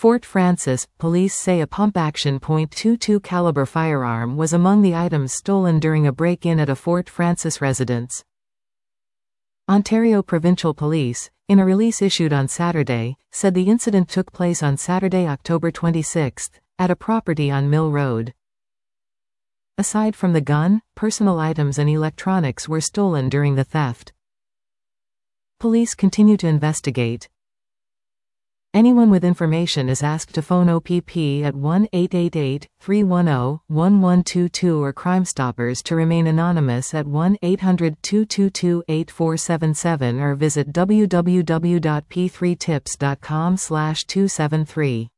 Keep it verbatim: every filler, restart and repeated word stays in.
Fort Frances, police say a pump-action point two two caliber firearm was among the items stolen during a break-in at a Fort Frances residence. Ontario Provincial Police, in a release issued on Saturday, said the incident took place on Saturday, October twenty-sixth, at a property on Mill Road. Aside from the gun, personal items and electronics were stolen during the theft. Police continue to investigate. Anyone with information is asked to phone O P P at one eight eight eight, three one zero, one one two two or Crime Stoppers to remain anonymous at one eight hundred, two two two, eight four seven seven or visit w w w dot p three tips dot com slash two seven three.